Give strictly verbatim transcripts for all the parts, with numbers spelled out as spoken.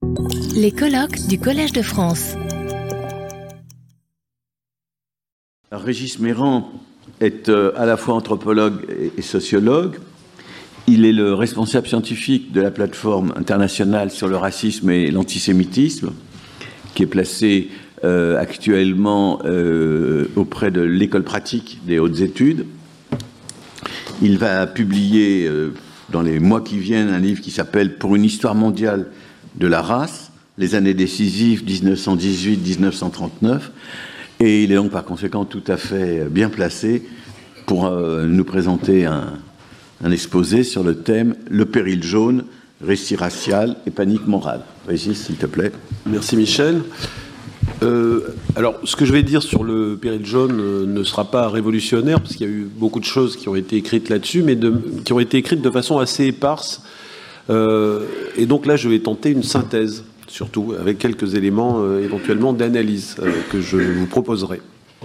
Les colloques du Collège de France. Régis Mérand est euh, à la fois anthropologue et, et sociologue. Il est le responsable scientifique de la plateforme internationale sur le racisme et l'antisémitisme, qui est placée euh, actuellement euh, auprès de l'École pratique des hautes études. Il va publier euh, dans les mois qui viennent un livre qui s'appelle « Pour une histoire mondiale de la race, les années décisives dix-neuf cent dix-huit à dix-neuf cent trente-neuf ». Et il est donc par conséquent tout à fait bien placé pour euh, nous présenter un, un exposé sur le thème « Le péril jaune, récit racial et panique morale ». Régis, s'il te plaît. Merci Michel. Euh, alors, ce que je vais dire sur le péril jaune euh, ne sera pas révolutionnaire, parce qu'il y a eu beaucoup de choses qui ont été écrites là-dessus, mais de, qui ont été écrites de façon assez éparse. Euh, et donc là, je vais tenter une synthèse, surtout avec quelques éléments euh, éventuellement d'analyse euh, que je vous proposerai.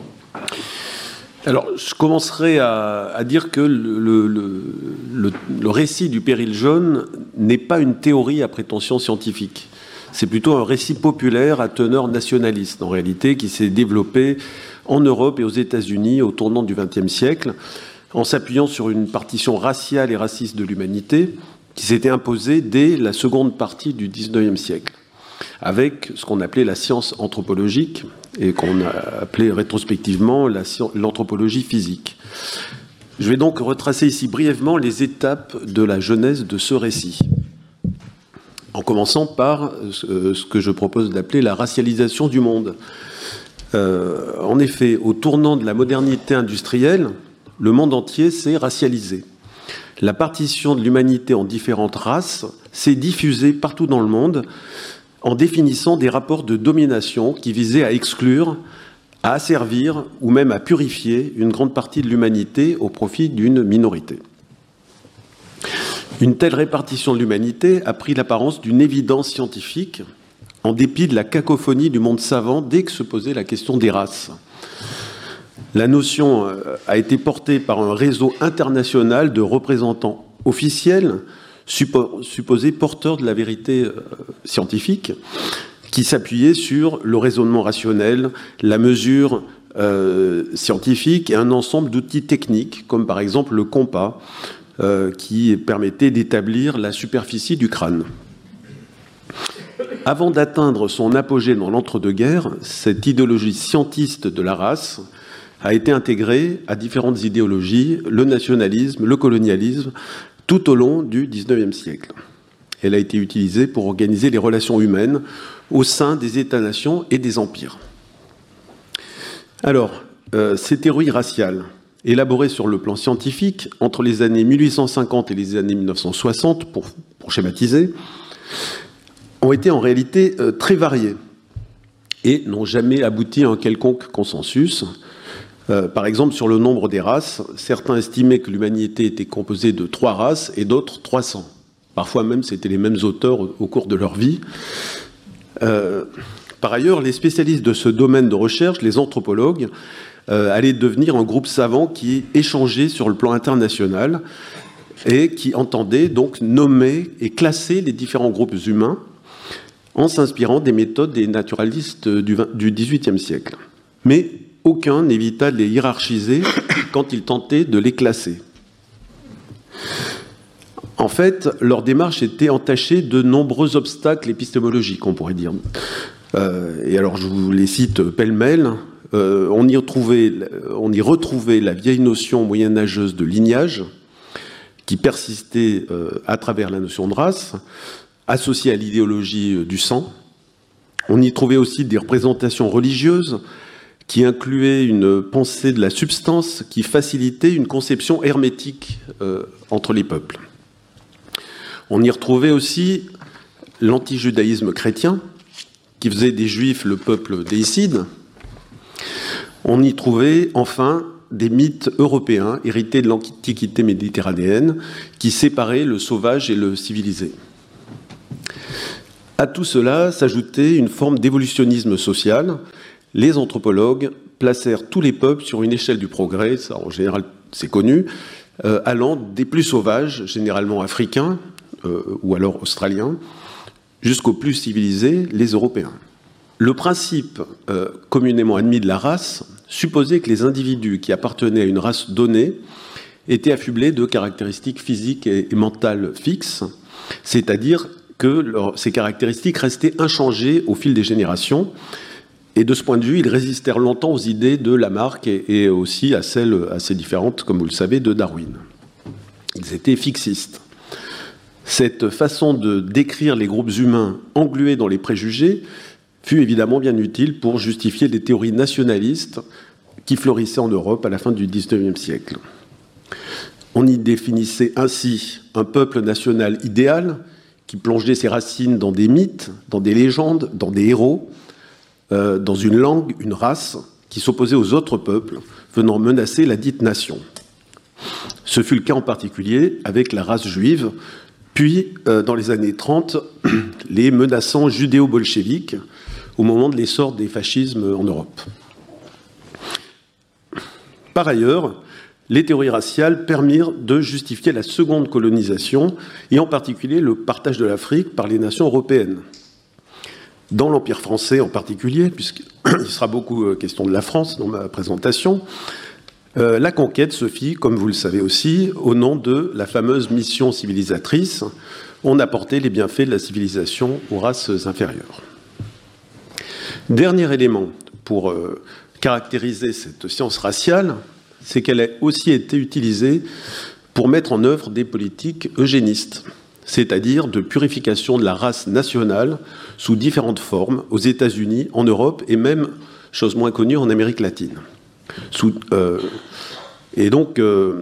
Alors, je commencerai à, à dire que le, le, le, le récit du péril jaune n'est pas une théorie à prétention scientifique. C'est plutôt un récit populaire à teneur nationaliste, en réalité, qui s'est développé en Europe et aux États-Unis au tournant du vingtième siècle, en s'appuyant sur une partition raciale et raciste de l'humanité qui s'était imposée dès la seconde partie du dix-neuvième siècle, avec ce qu'on appelait la science anthropologique et qu'on a appelé rétrospectivement la science, l'anthropologie physique. Je vais donc retracer ici brièvement les étapes de la genèse de ce récit, en commençant par ce que je propose d'appeler la racialisation du monde. Euh, en effet, au tournant de la modernité industrielle, le monde entier s'est racialisé. La partition de l'humanité en différentes races s'est diffusée partout dans le monde en définissant des rapports de domination qui visaient à exclure, à asservir ou même à purifier une grande partie de l'humanité au profit d'une minorité. Une telle répartition de l'humanité a pris l'apparence d'une évidence scientifique, en dépit de la cacophonie du monde savant dès que se posait la question des races. La notion a été portée par un réseau international de représentants officiels, suppo- supposés porteurs de la vérité euh, scientifique, qui s'appuyaient sur le raisonnement rationnel, la mesure euh, scientifique et un ensemble d'outils techniques, comme par exemple le compas, Euh, qui permettait d'établir la superficie du crâne. Avant d'atteindre son apogée dans l'entre-deux-guerres, cette idéologie scientiste de la race a été intégrée à différentes idéologies, le nationalisme, le colonialisme, tout au long du dix-neuvième siècle. Elle a été utilisée pour organiser les relations humaines au sein des États-nations et des empires. Alors, euh, ces théories raciales, élaborées sur le plan scientifique entre les années mille huit cent cinquante et les années mille neuf cent soixante, pour, pour schématiser, ont été en réalité euh, très variées et n'ont jamais abouti à un quelconque consensus. Euh, par exemple, sur le nombre des races, certains estimaient que l'humanité était composée de trois races et d'autres trois cents. Parfois même, c'était les mêmes auteurs au, au cours de leur vie. Euh, par ailleurs, les spécialistes de ce domaine de recherche, les anthropologues, Euh, allait devenir un groupe savant qui échangeait sur le plan international et qui entendait donc nommer et classer les différents groupes humains en s'inspirant des méthodes des naturalistes du dix-huitième siècle. Mais aucun n'évita de les hiérarchiser quand ils tentaient de les classer. En fait, leur démarche était entachée de nombreux obstacles épistémologiques, on pourrait dire. Euh, et alors, je vous les cite pêle-mêle. Euh, on, y retrouvait, on y retrouvait la vieille notion moyenâgeuse de lignage, qui persistait euh, à travers la notion de race, associée à l'idéologie euh, du sang. On y trouvait aussi des représentations religieuses qui incluaient une pensée de la substance qui facilitait une conception hermétique euh, entre les peuples. On y retrouvait aussi l'antijudaïsme chrétien, qui faisait des Juifs le peuple déicide. On y trouvait enfin des mythes européens hérités de l'Antiquité méditerranéenne qui séparaient le sauvage et le civilisé. À tout cela s'ajoutait une forme d'évolutionnisme social. Les anthropologues placèrent tous les peuples sur une échelle du progrès, ça en général c'est connu, euh, allant des plus sauvages, généralement africains euh, ou alors australiens, jusqu'aux plus civilisés, les Européens. Le principe euh, communément admis de la race supposait que les individus qui appartenaient à une race donnée étaient affublés de caractéristiques physiques et, et mentales fixes, c'est-à-dire que leur, ces caractéristiques restaient inchangées au fil des générations. Et de ce point de vue, ils résistèrent longtemps aux idées de Lamarck et, et aussi à celles assez différentes, comme vous le savez, de Darwin. Ils étaient fixistes. Cette façon de décrire les groupes humains englués dans les préjugés fut évidemment bien utile pour justifier les théories nationalistes qui fleurissaient en Europe à la fin du dix-neuvième siècle. On y définissait ainsi un peuple national idéal qui plongeait ses racines dans des mythes, dans des légendes, dans des héros, euh, dans une langue, une race qui s'opposait aux autres peuples venant menacer la dite nation. Ce fut le cas en particulier avec la race juive, puis euh, dans les années trente, les menaçants judéo-bolcheviques au moment de l'essor des fascismes en Europe. Par ailleurs, les théories raciales permirent de justifier la seconde colonisation et en particulier le partage de l'Afrique par les nations européennes. Dans l'Empire français en particulier, puisqu'il sera beaucoup question de la France dans ma présentation, euh, la conquête se fit, comme vous le savez aussi, au nom de la fameuse mission civilisatrice. On apportait les bienfaits de la civilisation aux races inférieures. Dernier élément pour euh, caractériser cette science raciale, c'est qu'elle a aussi été utilisée pour mettre en œuvre des politiques eugénistes, c'est-à-dire de purification de la race nationale sous différentes formes aux États-Unis, en Europe et même, chose moins connue, en Amérique latine. Sous, euh, et donc, euh,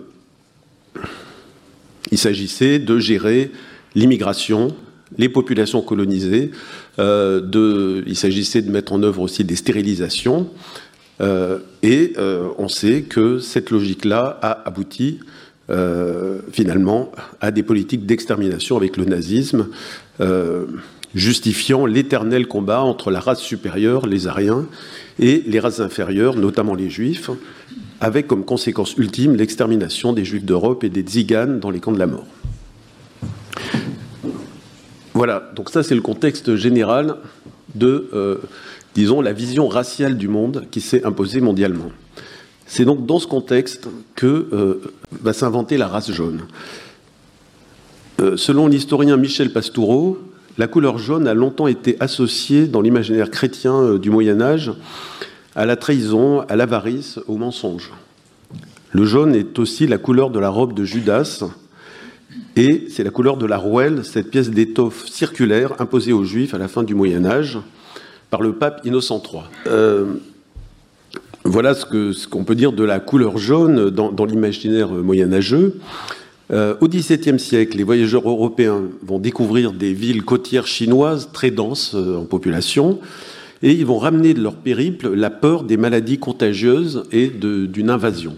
il s'agissait de gérer l'immigration, les populations colonisées, euh, de, il s'agissait de mettre en œuvre aussi des stérilisations, euh, et euh, on sait que cette logique-là a abouti euh, finalement à des politiques d'extermination avec le nazisme, euh, justifiant l'éternel combat entre la race supérieure, les Aryens, et les races inférieures, notamment les Juifs, avec comme conséquence ultime l'extermination des Juifs d'Europe et des Tziganes dans les camps de la mort. Voilà, donc ça c'est le contexte général de, euh, disons, la vision raciale du monde qui s'est imposée mondialement. C'est donc dans ce contexte que euh, va s'inventer la race jaune. Euh, selon l'historien Michel Pastoureau, la couleur jaune a longtemps été associée dans l'imaginaire chrétien euh, du Moyen-Âge à la trahison, à l'avarice, au mensonge. Le jaune est aussi la couleur de la robe de Judas, et c'est la couleur de la rouelle, cette pièce d'étoffe circulaire imposée aux Juifs à la fin du Moyen-Âge par le pape Innocent trois. Euh, voilà ce, que, ce qu'on peut dire de la couleur jaune dans, dans l'imaginaire moyenâgeux. Euh, au dix-septième siècle, les voyageurs européens vont découvrir des villes côtières chinoises très denses euh, en population, et ils vont ramener de leur périple la peur des maladies contagieuses et de, d'une invasion.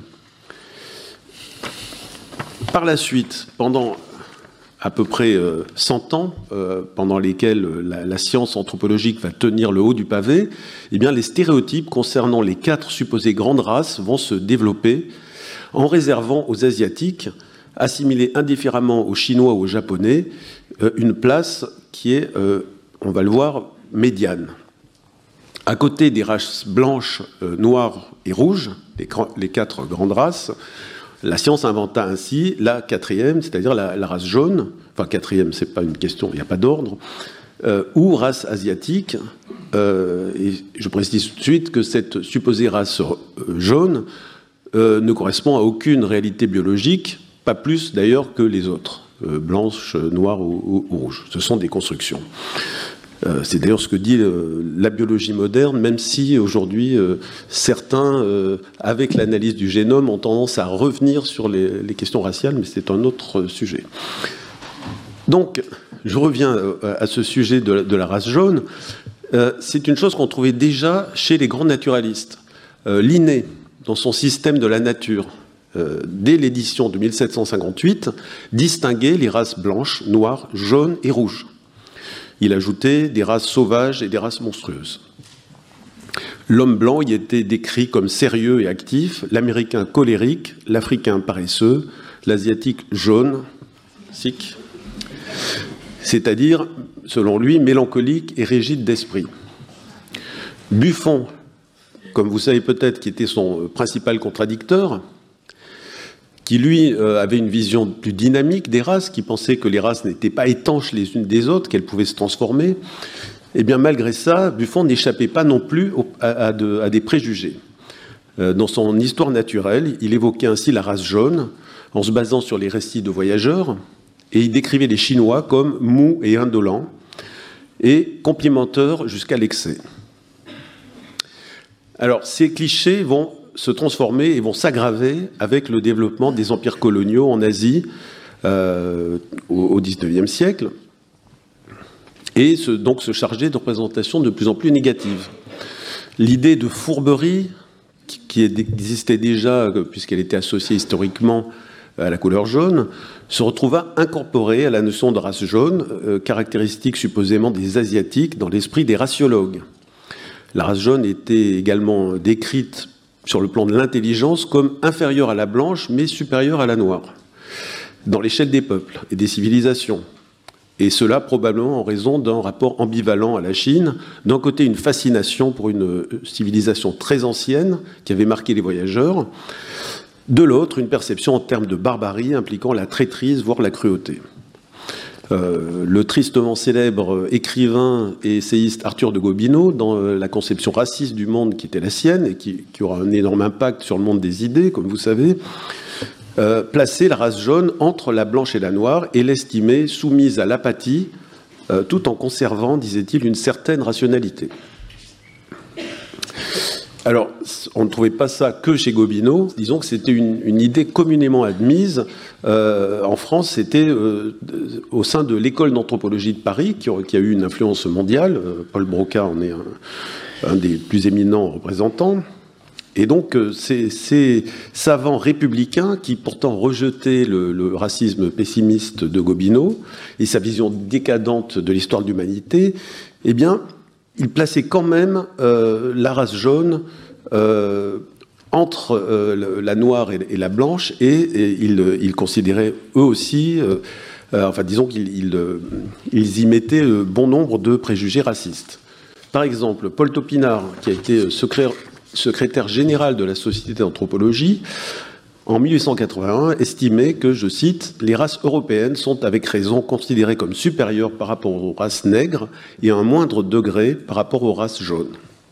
Par la suite, pendant à peu près euh, cent ans, euh, pendant lesquels la, la science anthropologique va tenir le haut du pavé, eh bien, les stéréotypes concernant les quatre supposées grandes races vont se développer en réservant aux Asiatiques, assimilés indifféremment aux Chinois ou aux Japonais, euh, une place qui est, euh, on va le voir, médiane. À côté des races blanches, euh, noires et rouges, les, les quatre grandes races, la science inventa ainsi la quatrième, c'est-à-dire la, la race jaune, enfin quatrième, c'est pas une question, il n'y a pas d'ordre, euh, ou race asiatique, euh, et je précise tout de suite que cette supposée race euh, jaune euh, ne correspond à aucune réalité biologique, pas plus d'ailleurs que les autres, euh, blanches, noires ou, ou, ou rouges. Ce sont des constructions. Euh, c'est d'ailleurs ce que dit euh, la biologie moderne, même si aujourd'hui euh, certains, euh, avec l'analyse du génome, ont tendance à revenir sur les, les questions raciales, mais c'est un autre sujet. Donc, je reviens euh, à ce sujet de la, de la race jaune. Euh, c'est une chose qu'on trouvait déjà chez les grands naturalistes. Euh, Linné, dans son système de la nature, euh, dès l'édition de mille sept cent cinquante-huit, distinguait les races blanches, noires, jaunes et rouges. Il ajoutait des races sauvages et des races monstrueuses. L'homme blanc y était décrit comme sérieux et actif, l'américain colérique, l'africain paresseux, l'asiatique jaune, sick, c'est-à-dire, selon lui, mélancolique et rigide d'esprit. Buffon, comme vous savez peut-être, qui était son principal contradicteur, qui lui euh, avait une vision plus dynamique des races, qui pensait que les races n'étaient pas étanches les unes des autres, qu'elles pouvaient se transformer, et bien malgré ça, Buffon n'échappait pas non plus au, à, à, de, à des préjugés. Euh, dans son Histoire naturelle, il évoquait ainsi la race jaune, en se basant sur les récits de voyageurs, et il décrivait les Chinois comme mous et indolents, et complimenteurs jusqu'à l'excès. Alors, ces clichés vont se transformer et vont s'aggraver avec le développement des empires coloniaux en Asie euh, au dix-neuvième siècle, et se, donc se charger de représentations de plus en plus négatives. L'idée de fourberie, qui, qui existait déjà puisqu'elle était associée historiquement à la couleur jaune, se retrouva incorporée à la notion de race jaune, euh, caractéristique supposément des Asiatiques dans l'esprit des raciologues. La race jaune était également décrite sur le plan de l'intelligence comme inférieure à la blanche, mais supérieure à la noire, dans l'échelle des peuples et des civilisations. Et cela probablement en raison d'un rapport ambivalent à la Chine. D'un côté, une fascination pour une civilisation très ancienne qui avait marqué les voyageurs. De l'autre, une perception en termes de barbarie impliquant la traîtrise, voire la cruauté. Euh, le tristement célèbre écrivain et essayiste Arthur de Gobineau, dans la conception raciste du monde qui était la sienne et qui, qui aura un énorme impact sur le monde des idées, comme vous savez, euh, plaçait la race jaune entre la blanche et la noire et l'estimait soumise à l'apathie, euh, tout en conservant, disait-il, une certaine rationalité. Alors, on ne trouvait pas ça que chez Gobineau. Disons que c'était une, une idée communément admise. Euh, en France, c'était euh, au sein de l'école d'anthropologie de Paris, qui a, qui a eu une influence mondiale. Euh, Paul Broca en est un, un des plus éminents représentants. Et donc, euh, ces, ces savants républicains, qui pourtant rejetaient le, le racisme pessimiste de Gobineau et sa vision décadente de l'histoire de l'humanité, eh bien, il plaçait quand même euh, la race jaune euh, entre euh, la noire et, et la blanche, et, et ils, ils considéraient eux aussi, euh, euh, enfin disons qu'ils ils, ils y mettaient euh, bon nombre de préjugés racistes. Par exemple, Paul Topinard, qui a été secrétaire, secrétaire général de la Société d'anthropologie, en mille huit cent quatre-vingt-un, estimait que, je cite, « les races européennes sont avec raison considérées comme supérieures par rapport aux races nègres et à un moindre degré par rapport aux races jaunes ».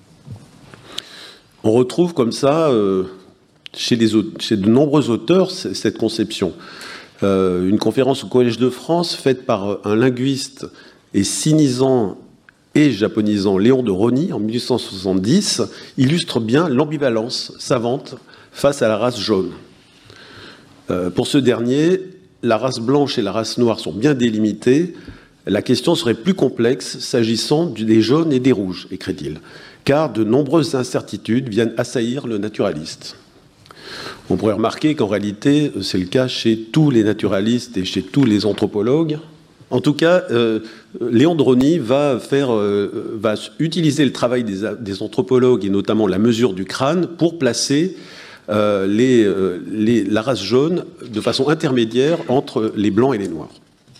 On retrouve comme ça, euh, chez, les, chez de nombreux auteurs, cette conception. Euh, une conférence au Collège de France, faite par un linguiste et cynisant et japonisant Léon de Rosny, en mille huit cent soixante-dix, illustre bien l'ambivalence savante face à la race jaune. Euh, pour ce dernier, la race blanche et la race noire sont bien délimitées. La question serait plus complexe s'agissant des jaunes et des rouges, écrit-il, car de nombreuses incertitudes viennent assaillir le naturaliste. On pourrait remarquer qu'en réalité, c'est le cas chez tous les naturalistes et chez tous les anthropologues. En tout cas, euh, Léon de Rosny va, faire, euh, va utiliser le travail des, des anthropologues et notamment la mesure du crâne pour placer Euh, les, euh, les, la race jaune de façon intermédiaire entre les blancs et les noirs.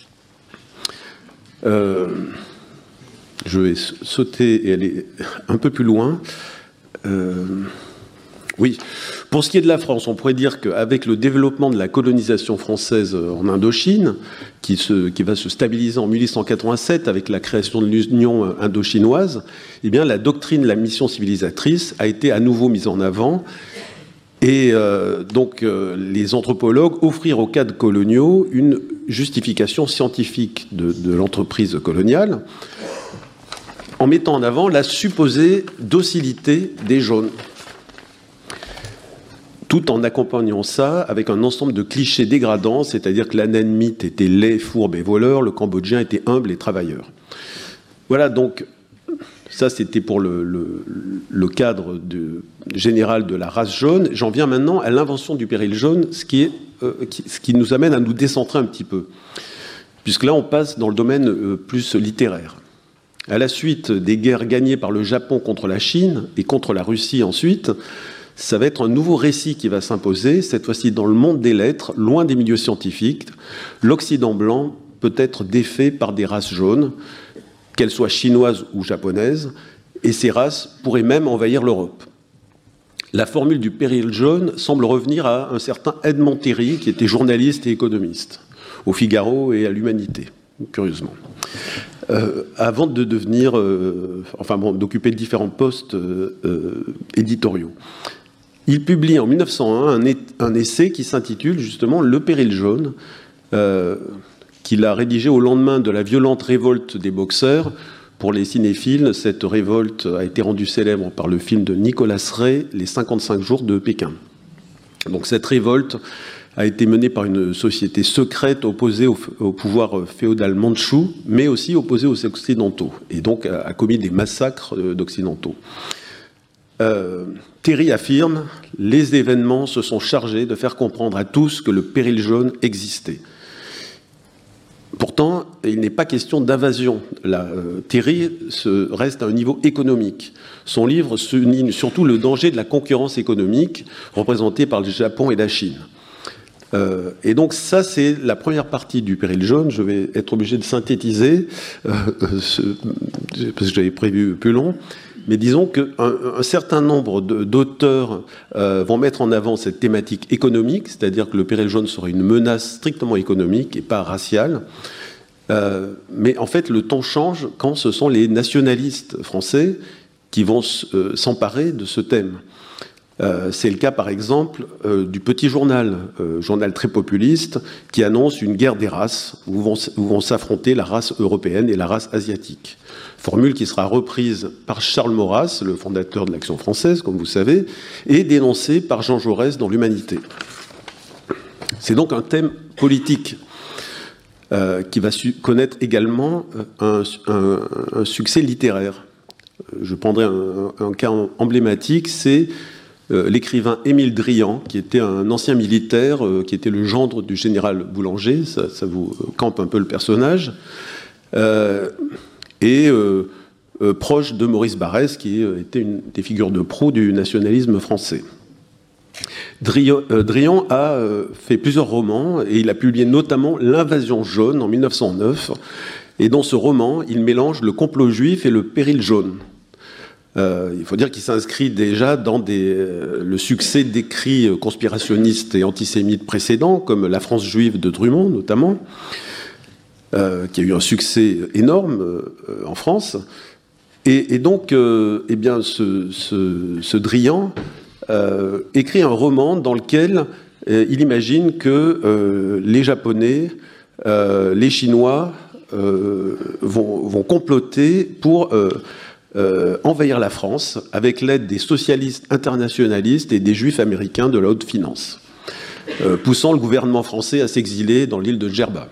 Euh, je vais sauter et aller un peu plus loin. Euh, oui, pour ce qui est de la France, on pourrait dire qu'avec le développement de la colonisation française en Indochine, qui, se, qui va se stabiliser en mille huit cent quatre-vingt-sept avec la création de l'Union indo-chinoise, eh bien, la doctrine de la mission civilisatrice a été à nouveau mise en avant. Et euh, donc, euh, les anthropologues offrirent aux cadres coloniaux une justification scientifique de, de l'entreprise coloniale en mettant en avant la supposée docilité des jaunes, tout en accompagnant ça avec un ensemble de clichés dégradants, c'est-à-dire que l'anamite était laid, fourbe et voleur, le cambodgien était humble et travailleur. Voilà, donc, ça, c'était pour le, le, le cadre de, général de la race jaune. J'en viens maintenant à l'invention du péril jaune, ce qui, est, euh, qui, ce qui nous amène à nous décentrer un petit peu. Puisque là, on passe dans le domaine euh, plus littéraire. À la suite des guerres gagnées par le Japon contre la Chine et contre la Russie ensuite, ça va être un nouveau récit qui va s'imposer, cette fois-ci dans le monde des lettres, loin des milieux scientifiques. L'Occident blanc peut être défait par des races jaunes, qu'elles soient chinoises ou japonaises, et ces races pourraient même envahir l'Europe. La formule du péril jaune semble revenir à un certain Edmond Terry, qui était journaliste et économiste, au Figaro et à l'Humanité, curieusement. Euh, avant de devenir, euh, enfin bon, d'occuper différents postes euh, euh, éditoriaux. Il publie en mille neuf cent un un, un essai qui s'intitule justement « Le péril jaune euh, », qu'il a rédigé au lendemain de la violente révolte des boxeurs. Pour les cinéphiles, cette révolte a été rendue célèbre par le film de Nicolas Ray, « Les cinquante-cinq jours de Pékin ». Donc cette révolte a été menée par une société secrète opposée au, au pouvoir féodal mandchou, mais aussi opposée aux Occidentaux, et donc a, a commis des massacres d'Occidentaux. Euh, Terry affirme « Les événements se sont chargés de faire comprendre à tous que le péril jaune existait ». Pourtant, il n'est pas question d'invasion. Euh, Terry se reste à un niveau économique. Son livre souligne surtout le danger de la concurrence économique représentée par le Japon et la Chine. Euh, et donc ça, c'est la première partie du péril jaune. Je vais être obligé de synthétiser, euh, ce, parce que j'avais prévu plus long. Mais disons qu'un un certain nombre d'auteurs euh, vont mettre en avant cette thématique économique, c'est-à-dire que le péril jaune serait une menace strictement économique et pas raciale. Euh, mais en fait, le temps change quand ce sont les nationalistes français qui vont euh, s'emparer de ce thème. Euh, c'est le cas, par exemple, euh, du Petit Journal, euh, journal très populiste, qui annonce une guerre des races, où vont, où vont s'affronter la race européenne et la race asiatique. Formule qui sera reprise par Charles Maurras, le fondateur de l'Action française, comme vous savez, et dénoncée par Jean Jaurès dans l'Humanité. C'est donc un thème politique euh, qui va connaître également un, un, un succès littéraire. Je prendrai un, un cas emblématique, c'est euh, l'écrivain Émile Drian, qui était un ancien militaire, euh, qui était le gendre du général Boulanger, ça, ça vous campe un peu le personnage, euh, et euh, euh, proche de Maurice Barrès, qui euh, était une des figures de proue du nationalisme français. Drian, euh, Drian a euh, fait plusieurs romans, et il a publié notamment L'Invasion jaune en mille neuf cent neuf, et dans ce roman, il mélange le complot juif et le péril jaune. Euh, il faut dire qu'il s'inscrit déjà dans des, euh, le succès d'écrits conspirationnistes et antisémites précédents, comme La France juive de Drummond, notamment, euh, qui a eu un succès énorme euh, en France. Et, et donc, euh, eh bien, ce, ce, ce Drian euh, écrit un roman dans lequel euh, il imagine que euh, les Japonais, euh, les Chinois euh, vont, vont comploter pour... Euh, Euh, envahir la France avec l'aide des socialistes internationalistes et des juifs américains de la haute finance, euh, poussant le gouvernement français à s'exiler dans l'île de Djerba.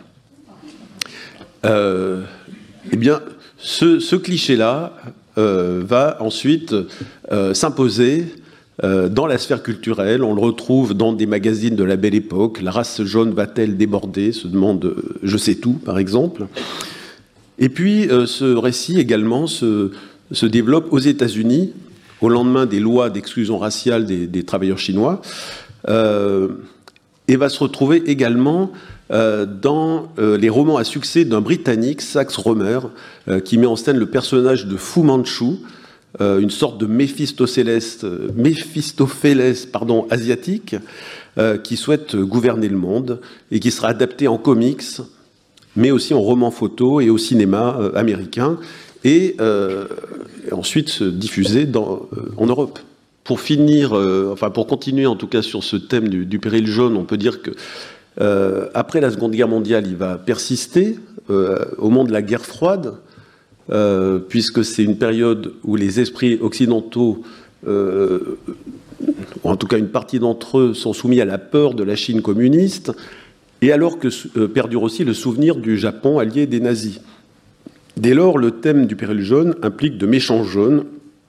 Euh, eh bien, ce, ce cliché-là euh, va ensuite euh, s'imposer euh, dans la sphère culturelle. On le retrouve dans des magazines de la Belle Époque. La race jaune va-t-elle déborder, se demande euh, Je sais tout, par exemple. Et puis, euh, ce récit également se... se développe aux États-Unis au lendemain des lois d'exclusion raciale des, des travailleurs chinois euh, et va se retrouver également euh, dans euh, les romans à succès d'un Britannique, Sax Rohmer, euh, qui met en scène le personnage de Fu Manchu, euh, une sorte de Méphistophélès, euh, Méphistophélès pardon, asiatique, euh, qui souhaite gouverner le monde et qui sera adapté en comics, mais aussi en roman photo et au cinéma euh, américain. Et, euh, et ensuite diffusé dans, euh, en Europe. Pour finir, euh, enfin pour continuer en tout cas sur ce thème du, du péril jaune, on peut dire que euh, après la Seconde Guerre mondiale, il va persister euh, au moment de la guerre froide, euh, puisque c'est une période où les esprits occidentaux, euh, ou en tout cas une partie d'entre eux, sont soumis à la peur de la Chine communiste, et alors que euh, perdure aussi le souvenir du Japon allié des nazis. Dès lors, le thème du péril jaune implique de méchants jaunes,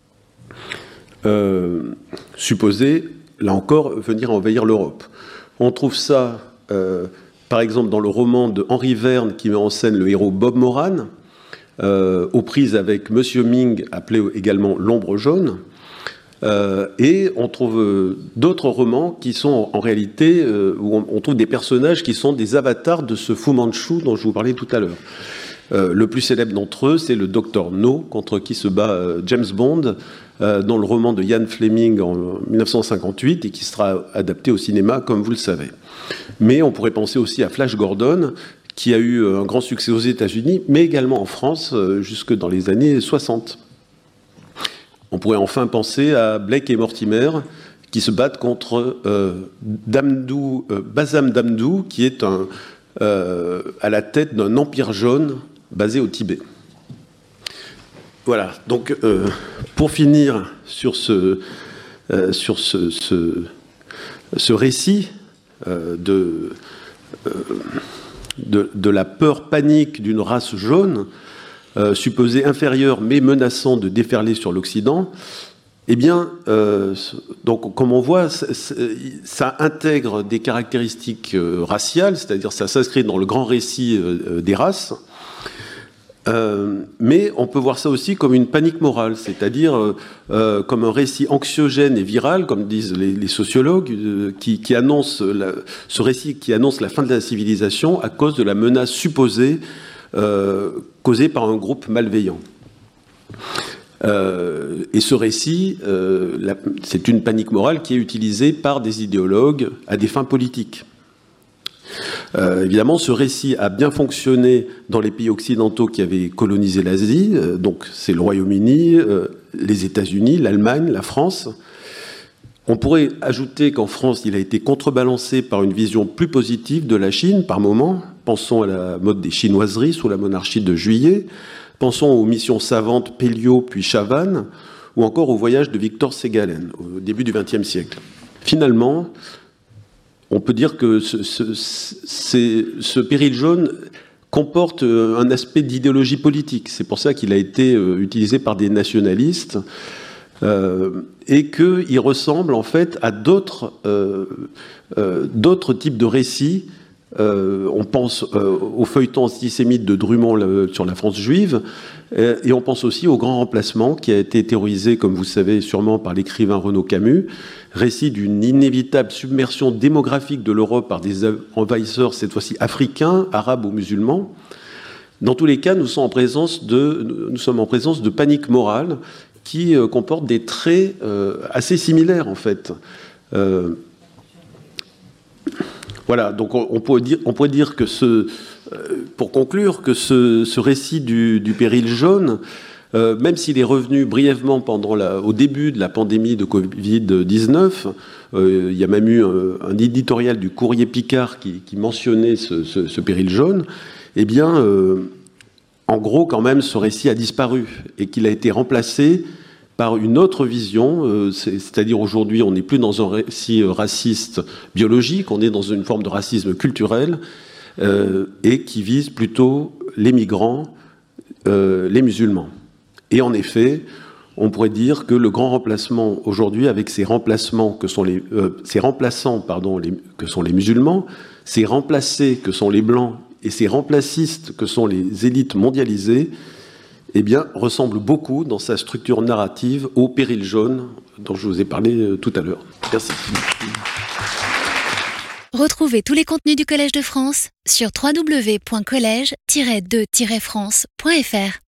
euh, supposés, là encore, venir envahir l'Europe. On trouve ça, euh, par exemple, dans le roman de Henri Verne, qui met en scène le héros Bob Moran, euh, aux prises avec Monsieur Ming, appelé également l'ombre jaune. Euh, et on trouve euh, d'autres romans qui sont en, en réalité, euh, où on, on trouve des personnages qui sont des avatars de ce Fu Manchu dont je vous parlais tout à l'heure. Euh, le plus célèbre d'entre eux, c'est le docteur No, contre qui se bat euh, James Bond, euh, dans le roman de Ian Fleming en dix-neuf cent cinquante-huit, et qui sera adapté au cinéma, comme vous le savez. Mais on pourrait penser aussi à Flash Gordon, qui a eu un grand succès aux États-Unis, mais également en France, euh, jusque dans les années soixante. On pourrait enfin penser à Blake et Mortimer, qui se battent contre euh, Damdou, euh, Bazam Damdou, qui est un, euh, à la tête d'un empire jaune basé au Tibet. Voilà, donc euh, pour finir sur ce, euh, sur ce, ce, ce récit euh, de, euh, de, de la peur panique d'une race jaune, euh, supposée inférieure mais menaçant de déferler sur l'Occident, eh bien, euh, donc, comme on voit, ça, ça intègre des caractéristiques euh, raciales, c'est-à-dire ça s'inscrit dans le grand récit euh, des races, euh, mais on peut voir ça aussi comme une panique morale, c'est-à-dire euh, euh, comme un récit anxiogène et viral, comme disent les, les sociologues, euh, qui, qui annonce la, ce récit qui annonce la fin de la civilisation à cause de la menace supposée euh, causée par un groupe malveillant. Euh, et ce récit, euh, la, c'est une panique morale qui est utilisée par des idéologues à des fins politiques. Euh, évidemment, ce récit a bien fonctionné dans les pays occidentaux qui avaient colonisé l'Asie, euh, donc c'est le Royaume-Uni, euh, les États-Unis, l'Allemagne, la France. On pourrait ajouter qu'en France, il a été contrebalancé par une vision plus positive de la Chine par moment. Pensons à la mode des chinoiseries sous la monarchie de Juillet. Pensons aux missions savantes Pelliot puis Chavannes, ou encore au voyage de Victor Ségalen au début du vingtième siècle. Finalement, on peut dire que ce, ce, ce, ce péril jaune comporte un aspect d'idéologie politique. C'est pour ça qu'il a été utilisé par des nationalistes euh, et qu'il ressemble en fait à d'autres, euh, euh, d'autres types de récits. Euh, on pense euh, au feuilleton antisémite de Drummond le, sur la France juive, euh, et on pense aussi au Grand Remplacement, qui a été théorisé, comme vous savez sûrement, par l'écrivain Renaud Camus, récit d'une inévitable submersion démographique de l'Europe par des envahisseurs, cette fois-ci africains, arabes ou musulmans. Dans tous les cas, nous sommes en présence de, nous sommes en présence de panique morale qui euh, comporte des traits euh, assez similaires, en fait. Euh, Voilà, donc on, on, pourrait dire, on pourrait dire que ce, euh, pour conclure, que ce, ce récit du, du péril jaune, euh, même s'il est revenu brièvement pendant la, au début de la pandémie de covid dix-neuf, euh, il y a même eu un, un éditorial du Courrier Picard qui, qui mentionnait ce, ce, ce péril jaune, eh bien, euh, en gros, quand même, ce récit a disparu et qu'il a été remplacé par une autre vision, euh, c'est, c'est-à-dire aujourd'hui on n'est plus dans un récit euh, raciste biologique, on est dans une forme de racisme culturel euh, et qui vise plutôt les migrants, euh, les musulmans. Et en effet, on pourrait dire que le grand remplacement aujourd'hui, avec ses remplacements que sont les, euh, ses remplaçants pardon, les, que sont les musulmans, ses remplacés que sont les blancs et ses remplacistes que sont les élites mondialisées, eh bien, ressemble beaucoup dans sa structure narrative au péril jaune dont je vous ai parlé tout à l'heure. Merci. Retrouvez tous les contenus du Collège de France sur w w w point collège tiret de tiret france point f r.